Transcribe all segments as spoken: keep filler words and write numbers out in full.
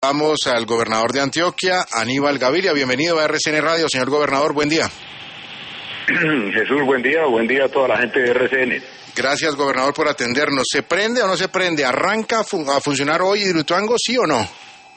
Vamos al gobernador de Antioquia, Aníbal Gaviria. Bienvenido a R C N Radio, señor gobernador, buen día. Jesús, buen día, buen día a toda la gente de R C N. Gracias, gobernador, por atendernos. ¿Se prende o no se prende? ¿Arranca a, fun- a funcionar hoy Hidroituango, sí o no?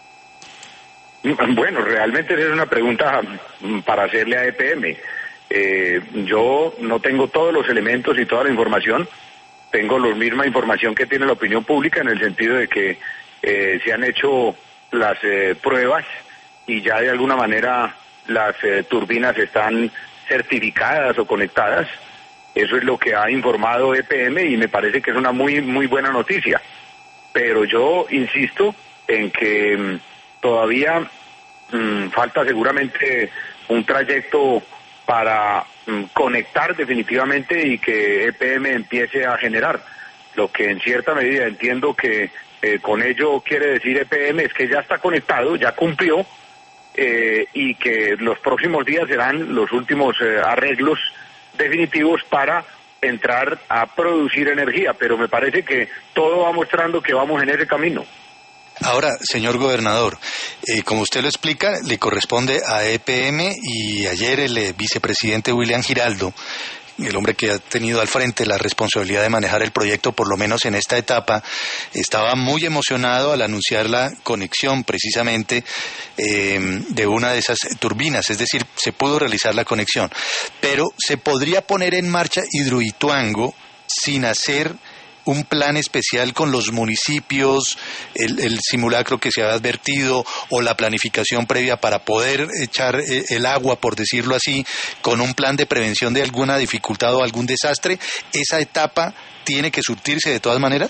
Bueno, realmente esa es una pregunta para hacerle a E P M. Eh, yo no tengo todos los elementos y toda la información. Tengo la misma información que tiene la opinión pública, en el sentido de que eh, se han hecho las eh, pruebas y ya de alguna manera las eh, turbinas están certificadas o conectadas. Eso es lo que ha informado E P M y me parece que es una muy muy buena noticia. Pero yo insisto en que mmm, todavía mmm, falta seguramente un trayecto para mmm, conectar definitivamente y que E P M empiece a generar. Lo que en cierta medida entiendo que eh, con ello quiere decir E P M es que ya está conectado, ya cumplió, eh, y que los próximos días serán los últimos eh, arreglos definitivos para entrar a producir energía, pero me parece que todo va mostrando que vamos en ese camino. Ahora, señor gobernador, eh, como usted lo explica, le corresponde a E P M y ayer el eh, vicepresidente William Giraldo, el hombre que ha tenido al frente la responsabilidad de manejar el proyecto, por lo menos en esta etapa, estaba muy emocionado al anunciar la conexión precisamente eh, de una de esas turbinas, es decir, se pudo realizar la conexión, pero se podría poner en marcha Hidroituango sin hacer un plan especial con los municipios, el, el simulacro que se ha advertido o la planificación previa para poder echar eh, el agua, por decirlo así, con un plan de prevención de alguna dificultad o algún desastre. ¿Esa etapa tiene que surtirse de todas maneras?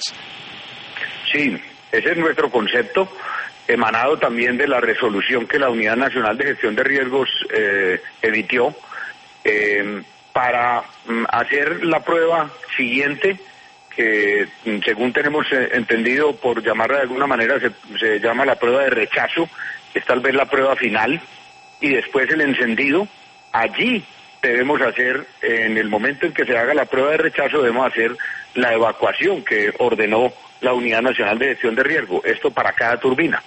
Sí, ese es nuestro concepto, emanado también de la resolución que la Unidad Nacional de Gestión de Riesgos eh, emitió eh, para mm, hacer la prueba siguiente, que según tenemos entendido, por llamarla de alguna manera, se, se llama la prueba de rechazo, que es tal vez la prueba final, y después el encendido. Allí debemos hacer, en el momento en que se haga la prueba de rechazo, debemos hacer la evacuación que ordenó la Unidad Nacional de Gestión de Riesgo, esto para cada turbina.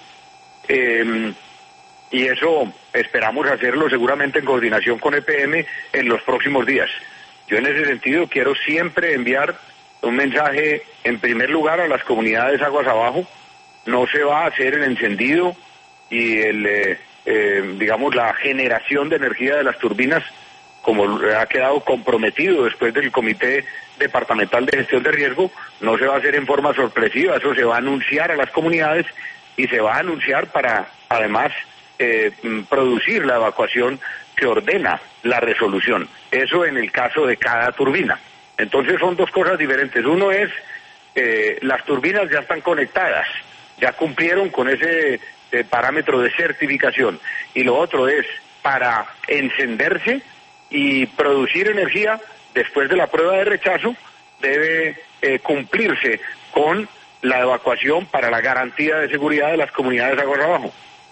Eh, y eso esperamos hacerlo seguramente en coordinación con E P M en los próximos días. Yo en ese sentido quiero siempre enviar un mensaje, en primer lugar, a las comunidades aguas abajo. No se va a hacer el encendido y el, eh, eh, digamos, la generación de energía de las turbinas, como ha quedado comprometido después del Comité Departamental de Gestión de Riesgo. No se va a hacer en forma sorpresiva, eso se va a anunciar a las comunidades y se va a anunciar para, además, eh, producir la evacuación que ordena la resolución. Eso en el caso de cada turbina. Entonces son dos cosas diferentes. Uno es, eh, las turbinas ya están conectadas, ya cumplieron con ese eh, parámetro de certificación. Y lo otro es, para encenderse y producir energía, después de la prueba de rechazo, debe eh, cumplirse con la evacuación para la garantía de seguridad de las comunidades aguas abajo.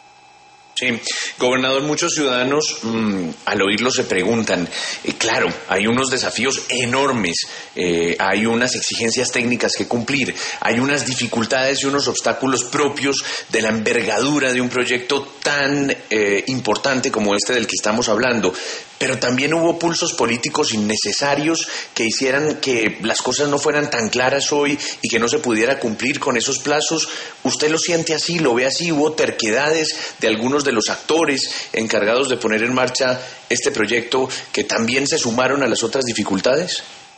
Sí, gobernador, muchos ciudadanos mmm, al oírlo se preguntan, eh, claro, hay unos desafíos enormes, eh, hay unas exigencias técnicas que cumplir, hay unas dificultades y unos obstáculos propios de la envergadura de un proyecto tan eh, importante como este del que estamos hablando, pero también hubo pulsos políticos innecesarios que hicieran que las cosas no fueran tan claras hoy y que no se pudiera cumplir con esos plazos. ¿Usted lo siente así, lo ve así? ¿Hubo terquedades de algunos de los actores encargados de poner en marcha este proyecto que también se sumaron a las otras dificultades?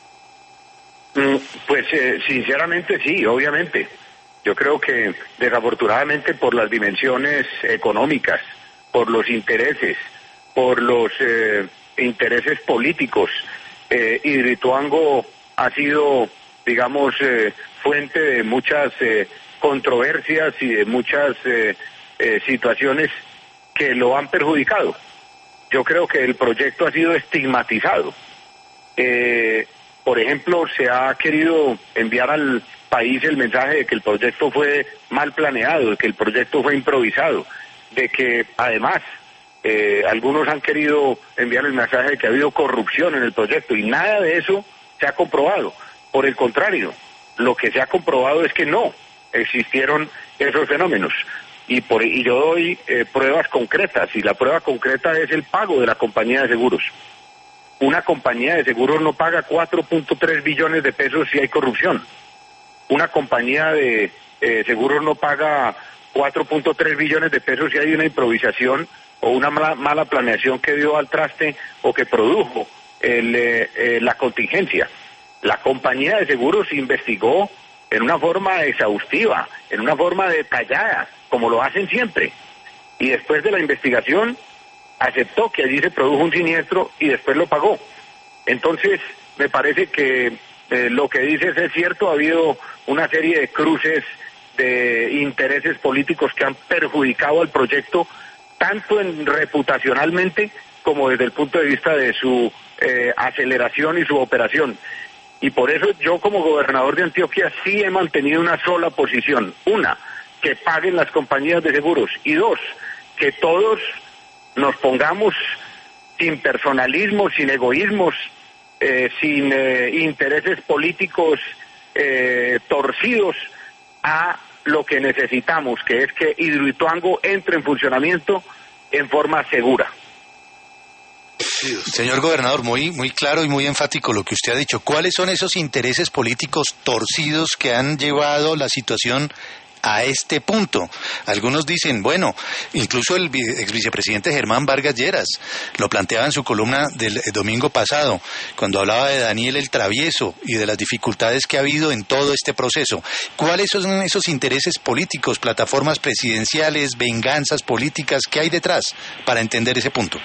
Mm, pues eh, sinceramente sí, obviamente. Yo creo que desafortunadamente por las dimensiones económicas, por los intereses, por los eh, intereses políticos, eh, Hidroituango ha sido, digamos, eh, fuente de muchas eh, controversias y de muchas eh, eh, situaciones que lo han perjudicado. Yo creo que el proyecto ha sido estigmatizado. Eh, por ejemplo, se ha querido enviar al país el mensaje de que el proyecto fue mal planeado, de que el proyecto fue improvisado, de que además eh, algunos han querido enviar el mensaje de que ha habido corrupción en el proyecto, y nada de eso se ha comprobado. Por el contrario, lo que se ha comprobado es que no existieron esos fenómenos. y, por, y yo doy eh, pruebas concretas, y la prueba concreta es el pago de la compañía de seguros. Una compañía de seguros no paga cuatro punto tres billones de pesos si hay corrupción. Una compañía de eh, seguros no paga cuatro punto tres billones de pesos si hay una improvisación o una mala, mala planeación que dio al traste o que produjo el, eh, eh, la contingencia. La compañía de seguros investigó en una forma exhaustiva, en una forma detallada, como lo hacen siempre. Y después de la investigación, aceptó que allí se produjo un siniestro y después lo pagó. Entonces, me parece que eh, lo que dices es cierto, ha habido una serie de cruces de intereses políticos que han perjudicado al proyecto, tanto en reputacionalmente como desde el punto de vista de su eh, aceleración y su operación. Y por eso yo como gobernador de Antioquia sí he mantenido una sola posición. Una, que paguen las compañías de seguros. Y dos, que todos nos pongamos sin personalismos, sin egoísmos, eh, sin eh, intereses políticos eh, torcidos a lo que necesitamos, que es que Hidroituango entre en funcionamiento en forma segura. Señor gobernador, muy, muy claro y muy enfático lo que usted ha dicho. ¿Cuáles son esos intereses políticos torcidos que han llevado la situación a este punto? Algunos dicen, bueno, incluso el ex vicepresidente Germán Vargas Lleras lo planteaba en su columna del domingo pasado, cuando hablaba de Daniel el Travieso y de las dificultades que ha habido en todo este proceso. ¿Cuáles son esos intereses políticos, plataformas presidenciales, venganzas políticas que hay detrás para entender ese punto?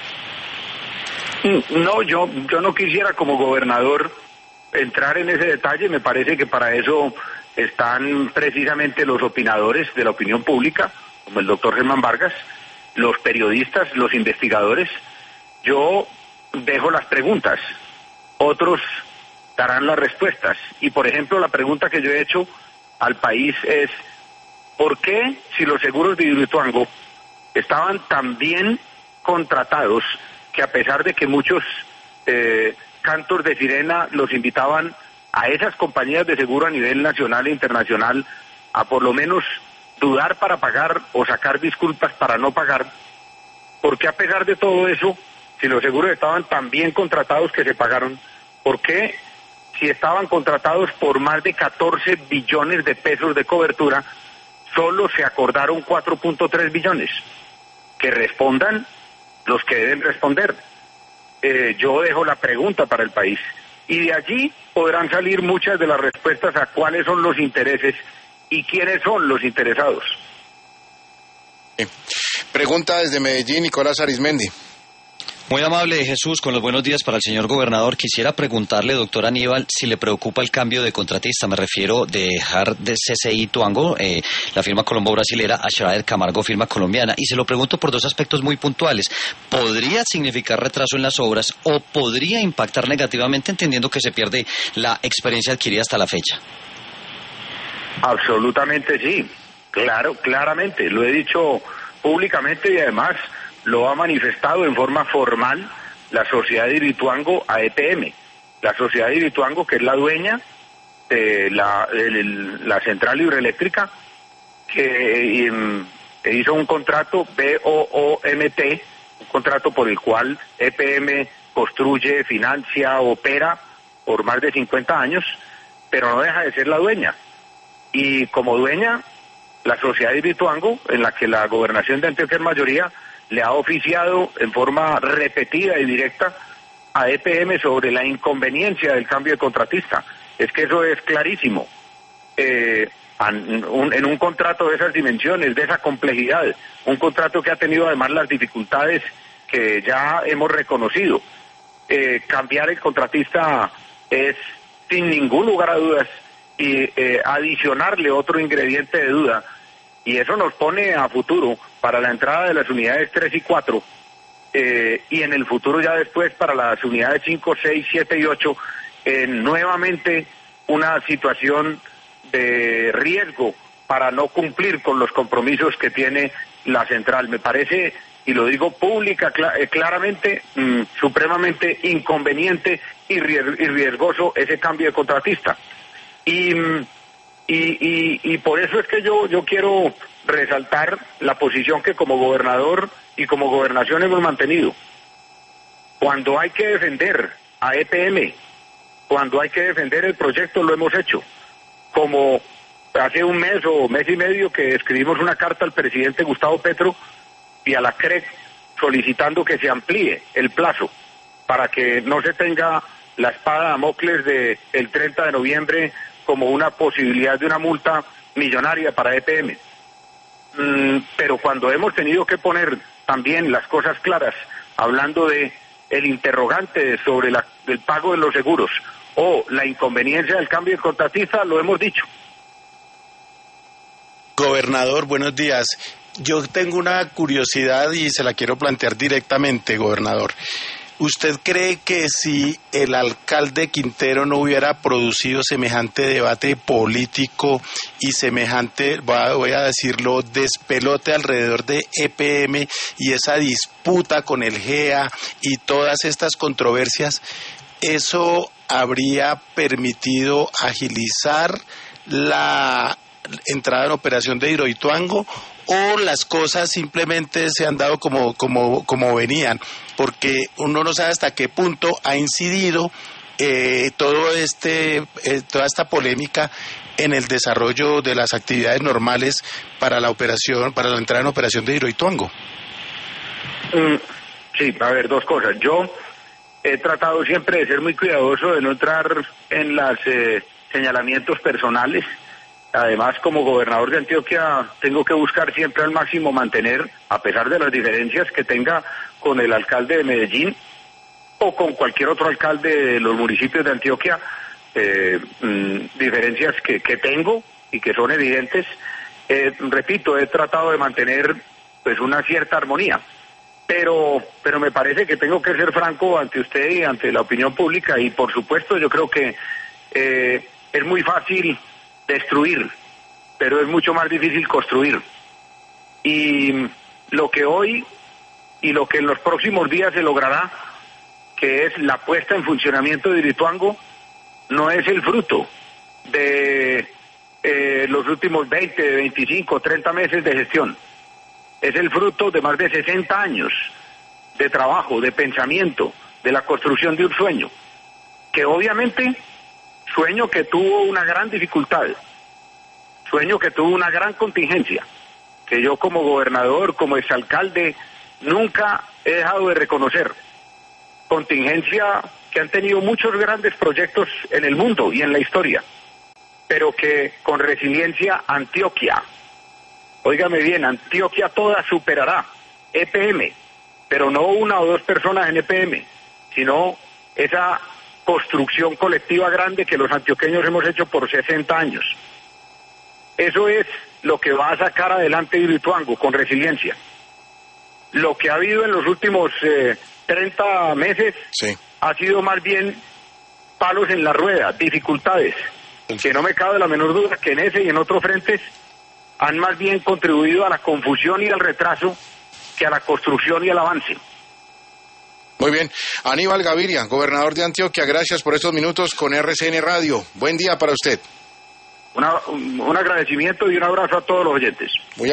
No, yo, yo no quisiera como gobernador entrar en ese detalle. Me parece que para eso están precisamente los opinadores de la opinión pública, como el doctor Germán Vargas, los periodistas, los investigadores. Yo dejo las preguntas, otros darán las respuestas. Y por ejemplo, la pregunta que yo he hecho al país es, ¿por qué si los seguros de Hidroituango estaban tan bien contratados que a pesar de que muchos eh, cantos de sirena los invitaban a esas compañías de seguro a nivel nacional e internacional a por lo menos dudar para pagar o sacar disculpas para no pagar? ¿Por qué a pesar de todo eso, si los seguros estaban tan bien contratados que se pagaron, por qué si estaban contratados por más de catorce billones de pesos de cobertura, solo se acordaron cuatro punto tres billones? Que respondan los que deben responder. Eh, yo dejo la pregunta para el país y de allí podrán salir muchas de las respuestas a cuáles son los intereses y quiénes son los interesados. Eh, pregunta desde Medellín, Nicolás Arismendi. Muy amable, Jesús, con los buenos días para el señor gobernador. Quisiera preguntarle, doctor Aníbal, si le preocupa el cambio de contratista. Me refiero de dejar de C C I Tuango, eh, la firma colombo-brasilera, a Schrader Camargo, firma colombiana. Y se lo pregunto por dos aspectos muy puntuales. ¿Podría significar retraso en las obras o podría impactar negativamente, entendiendo que se pierde la experiencia adquirida hasta la fecha? Absolutamente sí, claro, claramente. Lo he dicho públicamente y además lo ha manifestado en forma formal la Sociedad de Hidroituango a E P M. La Sociedad de Hidroituango, que es la dueña de la, de la central hidroeléctrica, que um, hizo un contrato B O O M T, un contrato por el cual E P M construye, financia, opera por más de cincuenta años, pero no deja de ser la dueña. Y como dueña, la Sociedad de Hidroituango, en la que la gobernación de Antioquia es mayoría, le ha oficiado en forma repetida y directa a E P M sobre la inconveniencia del cambio de contratista. Es que eso es clarísimo. Eh, en un contrato de esas dimensiones, de esa complejidad, un contrato que ha tenido además las dificultades que ya hemos reconocido, eh, cambiar el contratista es sin ningún lugar a dudas y eh, adicionarle otro ingrediente de duda, y eso nos pone a futuro para la entrada de las unidades tres y cuatro, eh, y en el futuro ya después para las unidades cinco, seis, siete y ocho, eh, nuevamente una situación de riesgo para no cumplir con los compromisos que tiene la central. Me parece, y lo digo pública, cl- eh, claramente, mmm, supremamente inconveniente y, ries- y riesgoso ese cambio de contratista. Y, mmm, Y, y, y por eso es que yo, yo quiero resaltar la posición que como gobernador y como gobernación hemos mantenido. Cuando hay que defender a E P M, cuando hay que defender el proyecto, lo hemos hecho. Como hace un mes o mes y medio que escribimos una carta al presidente Gustavo Petro y a la C R E C solicitando que se amplíe el plazo para que no se tenga la espada de Damocles de el treinta de noviembre como una posibilidad de una multa millonaria para E P M. Mm, pero cuando hemos tenido que poner también las cosas claras, hablando de el interrogante sobre la, el pago de los seguros o la inconveniencia del cambio de contratista, lo hemos dicho. Gobernador, buenos días. Yo tengo una curiosidad y se la quiero plantear directamente, gobernador. ¿Usted cree que si el alcalde Quintero no hubiera producido semejante debate político y semejante, voy a decirlo, despelote alrededor de E P M y esa disputa con el G E A y todas estas controversias, eso habría permitido agilizar la entrada en operación de Hidroituango, o las cosas simplemente se han dado como, como, como venían? Porque uno no sabe hasta qué punto ha incidido eh, todo este, eh, toda esta polémica en el desarrollo de las actividades normales para la operación, para la entrada en operación de Hidroituango. Mm, sí, a ver, dos cosas. Yo he tratado siempre de ser muy cuidadoso de no entrar en los eh, señalamientos personales. Además, como gobernador de Antioquia, tengo que buscar siempre al máximo mantener, a pesar de las diferencias que tenga con el alcalde de Medellín o con cualquier otro alcalde de los municipios de Antioquia, eh, mmm, diferencias que, que tengo y que son evidentes. Eh, repito, he tratado de mantener pues una cierta armonía, pero, pero me parece que tengo que ser franco ante usted y ante la opinión pública, y por supuesto yo creo que eh, es muy fácil destruir, pero es mucho más difícil construir. Y lo que hoy y lo que en los próximos días se logrará, que es la puesta en funcionamiento de Hidroituango, no es el fruto de eh, los últimos veinte, veinticinco, treinta meses de gestión. Es el fruto de más de sesenta años de trabajo, de pensamiento, de la construcción de un sueño, que obviamente sueño que tuvo una gran dificultad, sueño que tuvo una gran contingencia, que yo como gobernador, como exalcalde, nunca he dejado de reconocer. Contingencia que han tenido muchos grandes proyectos en el mundo y en la historia, pero que con resiliencia Antioquia, óigame bien, Antioquia toda superará E P M, pero no una o dos personas en E P M, sino esa construcción colectiva grande que los antioqueños hemos hecho por sesenta años. Eso es lo que va a sacar adelante Hidroituango, con resiliencia. Lo que ha habido en los últimos eh, treinta meses sí. ha sido más bien palos en la rueda, dificultades, que no me cabe la menor duda que en ese y en otros frentes han más bien contribuido a la confusión y al retraso que a la construcción y al avance. Muy bien. Aníbal Gaviria, gobernador de Antioquia, gracias por estos minutos con R C N Radio. Buen día para usted. Una, un, un agradecimiento y un abrazo a todos los oyentes. Muy